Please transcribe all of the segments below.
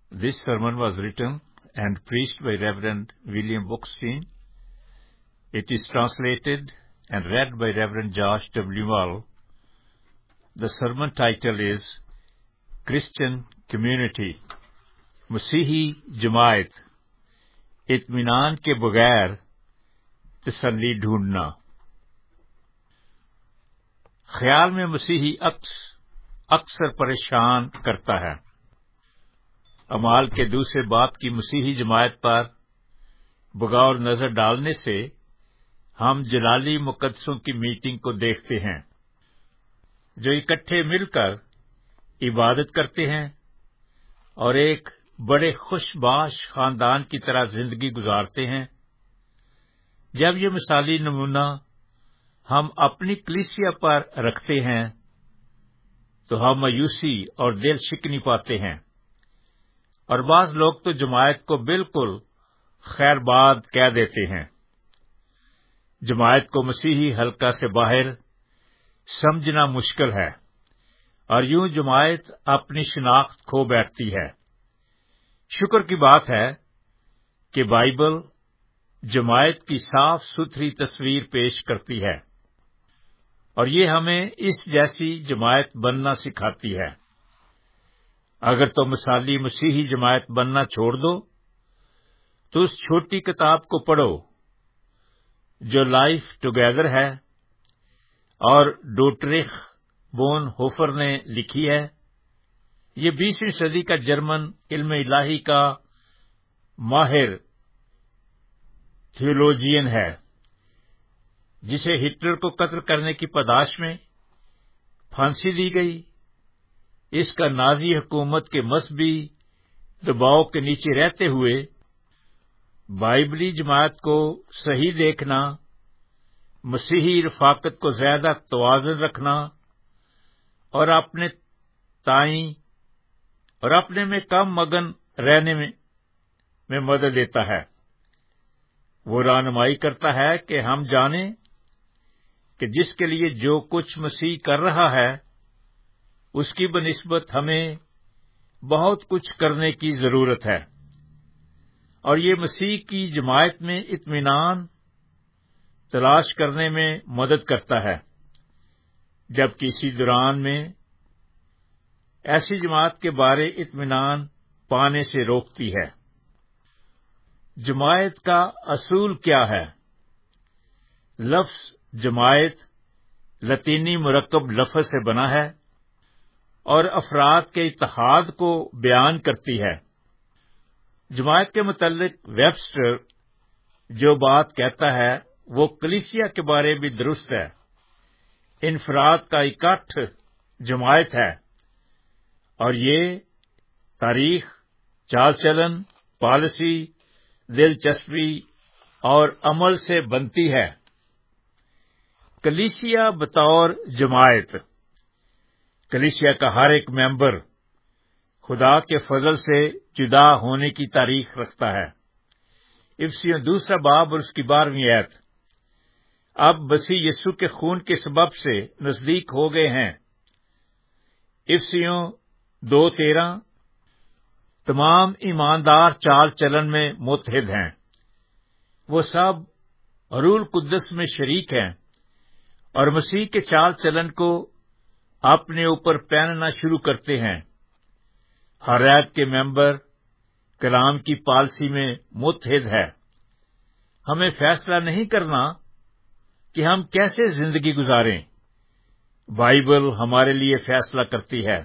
This sermon was written and preached by Reverend William Bookstein. It is translated and read by Reverend Josh W. Mull. The sermon title is Christian Community. मसीही जमायत, इत्मीनान के बगैर तसल्ली ढूंढना। ख्याल में मसीही अक्सर परेशान करता है। अमाल के दूसरे बाब की मसीही जमायत पर बगौर नजर डालने से हम जलाली मुकद्दसों की मीटिंग को देखते हैं, जो इकट्ठे मिलकर इबादत करते हैं और एक बड़े खुशबाश खानदान की तरह जिंदगी गुजारते हैं। जब ये मिसाली नमूना हम अपनी कलीसिया पर रखते हैं तो हम मायूसी और दिल शिकनी पाते हैं, और बाज लोग तो जमायत को बिल्कुल खैरबाद कह देते हैं। जमायत को मसीही हल्का से बाहर समझना मुश्किल है, और यूं जमायत अपनी शिनाख्त खो बैठती है। शुक्र की बात है कि बाइबल जमायत की साफ सुथरी तस्वीर पेश करती है, और ये हमें इस जैसी जमायत बनना सिखाती है। अगर तो मिसाली मसीही जमायत बनना छोड़ दो तो उस छोटी किताब को पढ़ो जो लाइफ टुगेदर है और डोट्रिख बोनहोफर ने लिखी है। ये 20वीं सदी का जर्मन इल्म इलाही का माहिर थियोलॉजियन है, जिसे हिटलर को कत्ल करने की पादाश में फांसी दी गई। इसका नाजी हुकूमत के मजहबी दबाव के नीचे रहते हुए बाइबली जमात को सही देखना, मसीही रफाकत को ज्यादा तवाज़ुन रखना और अपने ताई और अपने में कम मगन रहने में मदद देता है। वो रहनुमाई करता है कि हम जानें कि जिसके लिए जो कुछ मसीह कर रहा है उसकी बनिस्बत हमें बहुत कुछ करने की जरूरत है, और ये मसीह की जमायत में इत्मीनान तलाश करने में मदद करता है, जबकि इसी दौरान में ऐसी जमात के बारे इत्मीनान पाने से रोकती है। जमायत का असूल क्या है? लफ्ज जमायत लतीनी मुरक्कब लफ्ज से बना है और अफराद के इत्तेहाद को बयान करती है। जमायत के मुतल्लिक वेबस्टर जो बात कहता है वो कलीसिया के बारे में दुरुस्त है। इनफराद का इकट्ठ जमायत है, और ये तारीख, चाल चलन, पॉलिसी, दिलचस्पी और अमल से बनती है। कलीसिया बतौर जमायत, कलीसिया का हर एक मेंबर खुदा के फजल से जुदा होने की तारीख रखता है। इफिसियों 2 बाब और उसकी 12वीं आयत। अब मसीह यीशु के खून के सबब से नजदीक हो गए हैं। इफिसियों 2:13। तमाम ईमानदार चाल चलन में मुत्तहिद हैं। वो सब रूल कुद्दस में शरीक हैं और मसीह के चाल चलन को अपने ऊपर पहनना शुरू करते हैं। हर ऐत के मेंबर कलाम की पॉलिसी में मुत्तहिद है। हमें फैसला नहीं करना कि हम कैसे जिंदगी गुजारें, बाइबल हमारे लिए फैसला करती है।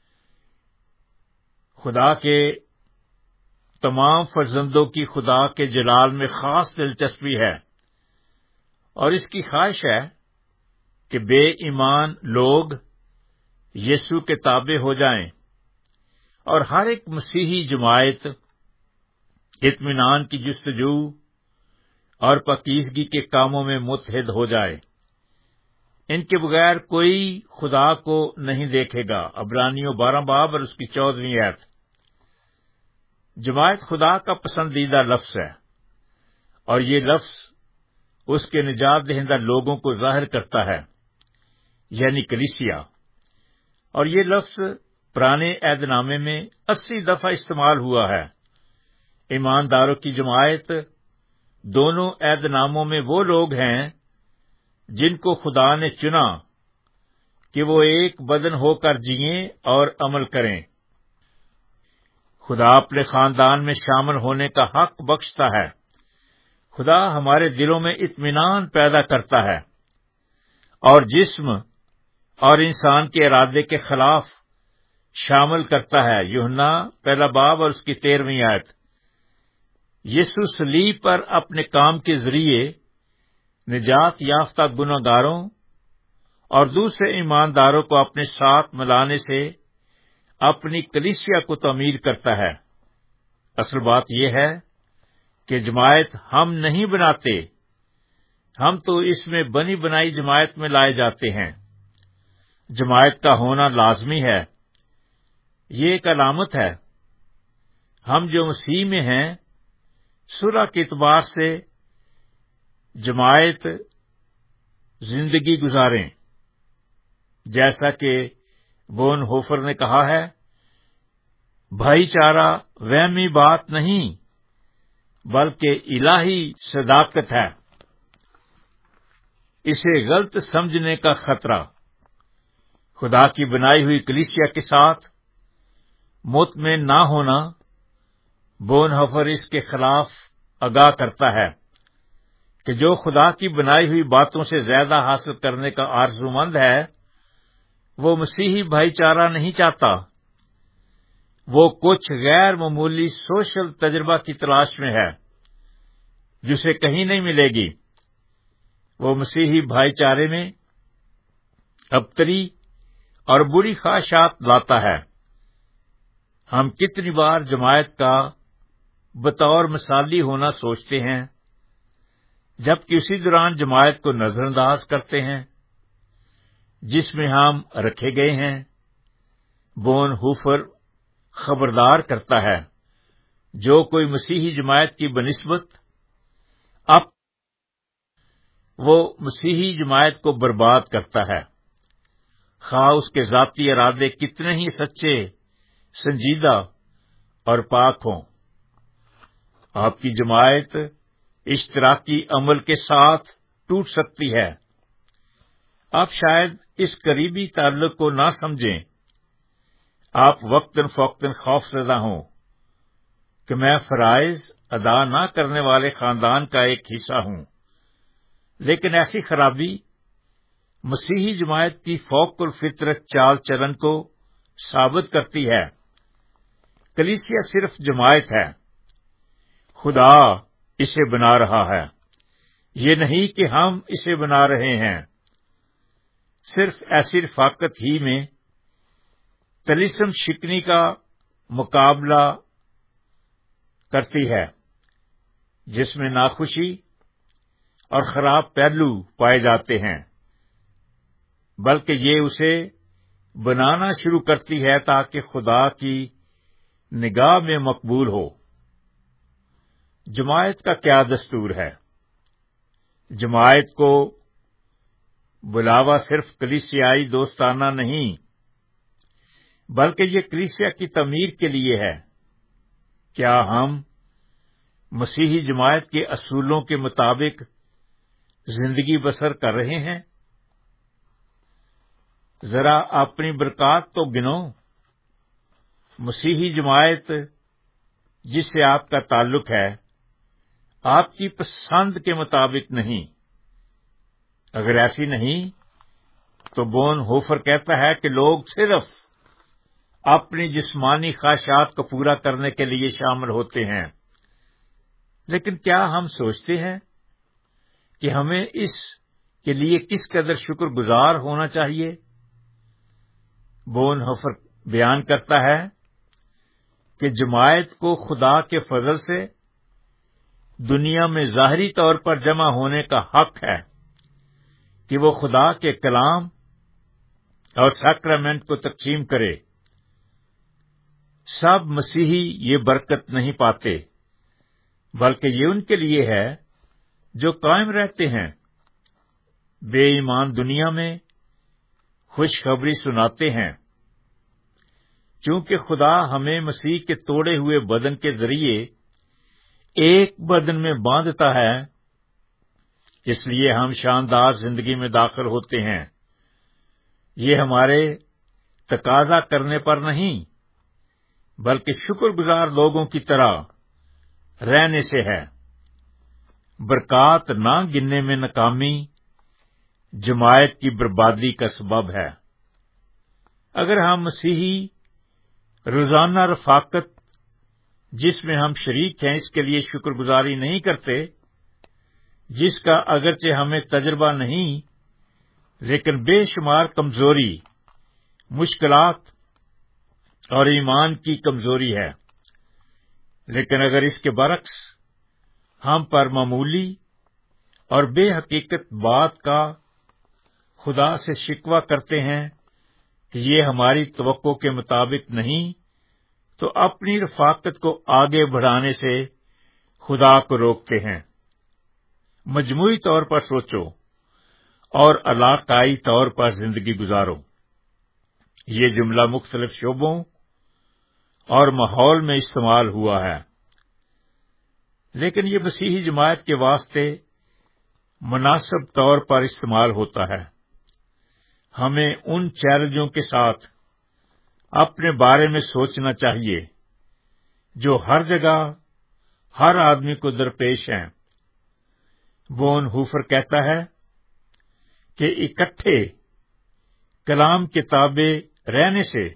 खुदा के तमाम फर्जंदों की खुदा के जलाल में खास दिलचस्पी है, और इसकी ख्वाहिश है कि बेईमान लोग यीशु के ताबे हो जाएं और हर एक मसीही जमायत इत्मीनान की जुस्तजू और पाकीज़गी के कामों में मुत्तहिद हो जाए। इनके बगैर कोई खुदा को नहीं देखेगा। इब्रानियों 12 बाब और उसकी 14वीं आयत। जमायत खुदा का पसंदीदा लफ्ज है, और ये लफ्ज उसके निजात दहिंदा लोगों को जाहिर करता है, यानी कलीसिया। और ये लफ्ज پرانے عہد نامے میں 80 دفعہ استعمال ہوا ہے۔ ایمانداروں کی جماعت دونوں عہد ناموں میں وہ لوگ ہیں جن کو خدا نے چنا کہ وہ ایک بدن ہو کر جئیں اور عمل کریں۔ خدا اپنے خاندان میں شامل ہونے کا حق بخشتا ہے۔ خدا ہمارے دلوں میں اطمینان پیدا کرتا ہے اور جسم اور انسان کے ارادے کے خلاف شامل کرتا ہے۔ یوحنا پہلا باب اور اس کی 13ویں آیت۔ یسوع صلیب پر اپنے کام کے ذریعے نجات یافتہ گنہگاروں اور دوسرے ایمانداروں کو اپنے ساتھ ملانے سے اپنی کلیسیا کو تعمیر کرتا ہے۔ اصل بات یہ ہے کہ جماعت ہم نہیں بناتے، ہم تو اس میں بنی بنائی جماعت میں لائے جاتے ہیں۔ جماعت کا ہونا لازمی ہے، یہ ایک علامت ہے۔ ہم جو مسیح میں ہیں صلح کے اعتبار سے جماعت زندگی گزاریں، جیسا کہ بون ہوفر نے کہا ہے، بھائی چارہ وہمی بات نہیں بلکہ الہی صداقت ہے۔ اسے غلط سمجھنے کا خطرہ۔ خدا کی بنائی ہوئی کلیسیا کے ساتھ مطمئن نہ ہونا بون ہوفر اس کے خلاف آگاہ کرتا ہے کہ جو خدا کی بنائی ہوئی باتوں سے زیادہ حاصل کرنے کا آرزومند ہے وہ مسیحی بھائی چارہ نہیں چاہتا، وہ کچھ غیر معمولی سوشل تجربہ کی تلاش میں ہے جسے کہیں نہیں ملے گی۔ وہ مسیحی بھائی چارے میں ابتری اور بری خواہشات لاتا ہے۔ ہم کتنی بار جماعت کا بطور مثالی ہونا سوچتے ہیں جبکہ اسی دوران جماعت کو نظر انداز کرتے ہیں جس میں ہم رکھے گئے ہیں۔ بون ہوفر خبردار کرتا ہے، جو کوئی مسیحی جماعت کی بنسبت اب وہ مسیحی جماعت کو برباد کرتا ہے، خواہ اس کے ذاتی ارادے کتنے ہی سچے، سنجیدہ اور پاک ہوں۔ آپ کی جماعت اشتراکی عمل کے ساتھ ٹوٹ سکتی ہے۔ آپ شاید اس قریبی تعلق کو نہ سمجھیں۔ آپ وقتاً فوقتاً خوف زدہ ہوں کہ میں فرائض ادا نہ کرنے والے خاندان کا ایک حصہ ہوں، لیکن ایسی خرابی مسیحی جماعت کی فوق الفطرت چال چلن کو ثابت کرتی ہے۔ کلیسیا صرف جماعت ہے، خدا اسے بنا رہا ہے، یہ نہیں کہ ہم اسے بنا رہے ہیں۔ صرف ایسی رفاقت ہی میں طلسم شکنی کا مقابلہ کرتی ہے جس میں ناخوشی اور خراب پہلو پائے جاتے ہیں، بلکہ یہ اسے بنانا شروع کرتی ہے تاکہ خدا کی نگاہ میں مقبول ہو۔ جماعت کا کیا دستور ہے؟ جماعت کو بلاوا صرف کلیسیائی دوستانہ نہیں بلکہ یہ کلیسیا کی تعمیر کے لیے ہے۔ کیا ہم مسیحی جماعت کے اصولوں کے مطابق زندگی بسر کر رہے ہیں؟ ذرا اپنی برکات تو گنو۔ مسیحی جماعت جس سے آپ کا تعلق ہے آپ کی پسند کے مطابق نہیں۔ اگر ایسی نہیں تو بون ہوفر کہتا ہے کہ لوگ صرف اپنی جسمانی خواہشات کو پورا کرنے کے لیے شامل ہوتے ہیں، لیکن کیا ہم سوچتے ہیں کہ ہمیں اس کے لیے کس قدر شکر گزار ہونا چاہیے؟ بون ہوفر بیان کرتا ہے کہ جماعت کو خدا کے فضل سے دنیا میں ظاہری طور پر جمع ہونے کا حق ہے کہ وہ خدا کے کلام اور سیکرامنٹ کو تقسیم کرے۔ سب مسیحی یہ برکت نہیں پاتے، بلکہ یہ ان کے لیے ہے جو قائم رہتے ہیں۔ بے ایمان دنیا میں خوشخبری سناتے ہیں۔ چونکہ خدا ہمیں مسیح کے توڑے ہوئے بدن کے ذریعے ایک بدن میں باندھتا ہے، اس لیے ہم شاندار زندگی میں داخل ہوتے ہیں۔ یہ ہمارے تقاضا کرنے پر نہیں بلکہ شکر گزار لوگوں کی طرح رہنے سے ہے۔ برکات نہ گننے میں ناکامی جماعت کی بربادی کا سبب ہے۔ اگر ہم مسیحی روزانہ رفاقت جس میں ہم شریک ہیں اس کے لیے شکر گزاری نہیں کرتے، جس کا اگرچہ ہمیں تجربہ نہیں لیکن بے شمار کمزوری، مشکلات اور ایمان کی کمزوری ہے، لیکن اگر اس کے برعکس ہم پر معمولی اور بے حقیقت بات کا خدا سے شکوہ کرتے ہیں کہ یہ ہماری توقع کے مطابق نہیں، تو اپنی رفاقت کو آگے بڑھانے سے خدا کو روکتے ہیں۔ مجموعی طور پر سوچو اور علاقائی طور پر زندگی گزارو۔ یہ جملہ مختلف شعبوں اور ماحول میں استعمال ہوا ہے، لیکن یہ مسیحی جماعت کے واسطے مناسب طور پر استعمال ہوتا ہے۔ ہمیں ان چیلنجوں کے ساتھ اپنے بارے میں سوچنا چاہیے جو ہر جگہ ہر آدمی کو درپیش ہیں۔ بون ہوفر کہتا ہے کہ اکٹھے کلام کتابیں رہنے سے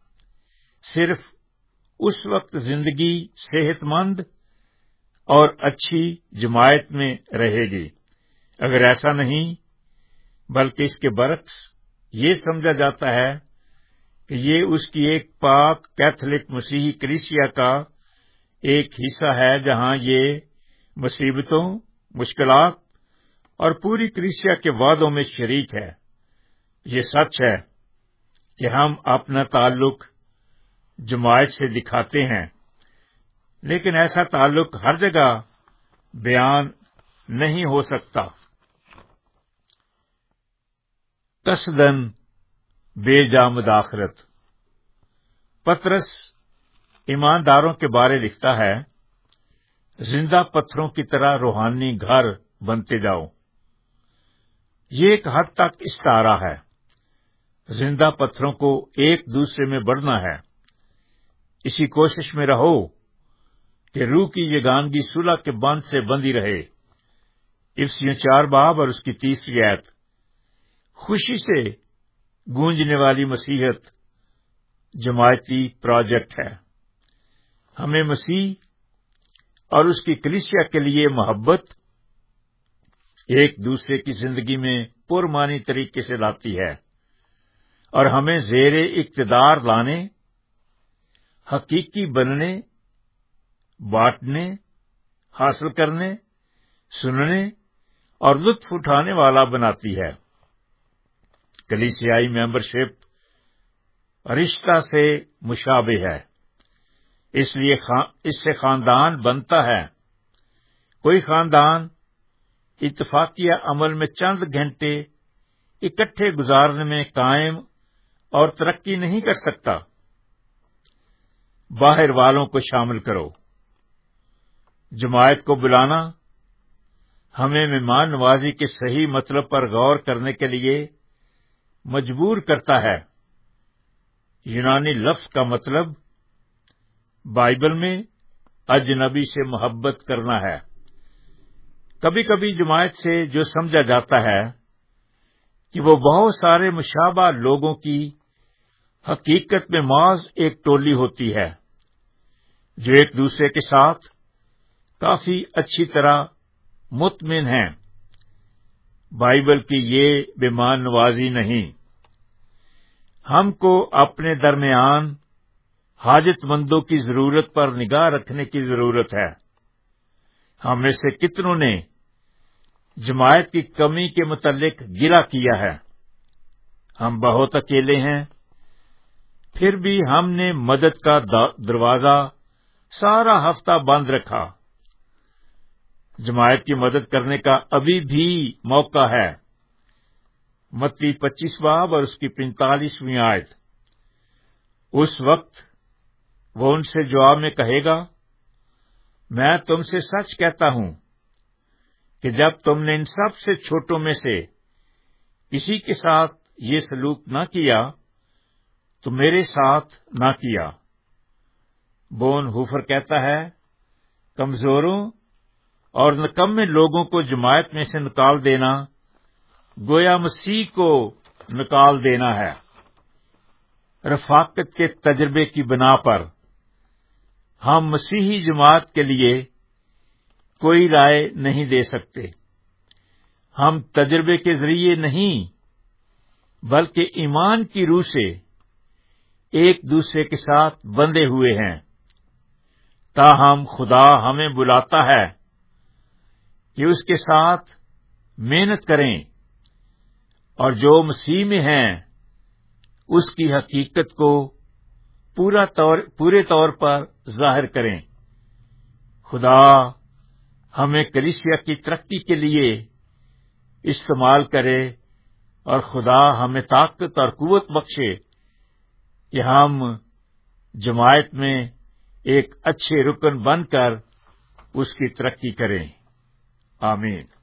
صرف اس وقت زندگی صحت مند اور اچھی جماعت میں رہے گی، اگر ایسا نہیں بلکہ اس کے برعکس یہ سمجھا جاتا ہے کہ یہ اس کی ایک پاک کیتھولک مسیحی کلیسیا کا ایک حصہ ہے جہاں یہ مصیبتوں، مشکلات اور پوری کلیسیا کے وعدوں میں شریک ہے۔ یہ سچ ہے کہ ہم اپنا تعلق جماعت سے دکھاتے ہیں، لیکن ایسا تعلق ہر جگہ بیان نہیں ہو سکتا۔ قصدن بے جا مداخلت۔ پطرس ایمانداروں کے بارے لکھتا ہے، زندہ پتھروں کی طرح روحانی گھر بنتے جاؤ۔ یہ ایک حد تک استعارہ ہے۔ زندہ پتھروں کو ایک دوسرے میں بڑھنا ہے۔ اسی کوشش میں رہو کہ روح کی یگانگی صلح کے بند سے بندھی رہے۔ افسیوں 4 باب اور اس کی 30 آیت۔ خوشی سے گونجنے والی مسیحت جماعتی پروجیکٹ ہے۔ ہمیں مسیح اور اس کی کلیسیا کے لیے محبت ایک دوسرے کی زندگی میں پرمعنی طریقے سے لاتی ہے اور ہمیں زیر اقتدار لانے، حقیقی بننے، بانٹنے، حاصل کرنے، سننے اور لطف اٹھانے والا بناتی ہے۔ کلیسیائی ممبرشپ رشتہ سے مشابہ ہے، اس لیے اس سے خاندان بنتا ہے۔ کوئی خاندان اتفاقیہ عمل میں چند گھنٹے اکٹھے گزارنے میں قائم اور ترقی نہیں کر سکتا۔ باہر والوں کو شامل کرو۔ جماعت کو بلانا ہمیں مہمان نوازی کے صحیح مطلب پر غور کرنے کے لیے مجبور کرتا ہے۔ یونانی لفظ کا مطلب بائبل میں اجنبی سے محبت کرنا ہے۔ کبھی کبھی جماعت سے جو سمجھا جاتا ہے کہ وہ بہت سارے مشابہ لوگوں کی حقیقت میں محض ایک ٹولی ہوتی ہے جو ایک دوسرے کے ساتھ کافی اچھی طرح مطمئن ہیں۔ بائبل کی یہ مہمان نوازی نہیں۔ ہم کو اپنے درمیان حاجت مندوں کی ضرورت پر نگاہ رکھنے کی ضرورت ہے۔ ہم میں سے کتنوں نے جماعت کی کمی کے متعلق گلہ کیا ہے؟ ہم بہت اکیلے ہیں، پھر بھی ہم نے مدد کا دروازہ سارا ہفتہ بند رکھا۔ جماعت کی مدد کرنے کا ابھی بھی موقع ہے۔ متی 25 باب اور اس کی 45ویں آیت۔ اس وقت وہ ان سے جواب میں کہے گا، میں تم سے سچ کہتا ہوں کہ جب تم نے ان سب سے چھوٹوں میں سے کسی کے ساتھ یہ سلوک نہ کیا تو میرے ساتھ نہ کیا۔ بون ہوفر کہتا ہے، کمزوروں اور نکمے لوگوں کو جماعت میں سے نکال دینا گویا مسیح کو نکال دینا ہے۔ رفاقت کے تجربے کی بنا پر ہم مسیحی جماعت کے لیے کوئی رائے نہیں دے سکتے۔ ہم تجربے کے ذریعے نہیں بلکہ ایمان کی روح سے ایک دوسرے کے ساتھ بندھے ہوئے ہیں، تاہم خدا ہمیں بلاتا ہے کہ اس کے ساتھ محنت کریں اور جو مسیح میں ہیں اس کی حقیقت کو پورے طور پر ظاہر کریں۔ خدا ہمیں کلیسیا کی ترقی کے لیے استعمال کرے اور خدا ہمیں طاقت اور قوت بخشے کہ ہم جماعت میں ایک اچھے رکن بن کر اس کی ترقی کریں۔ آمین۔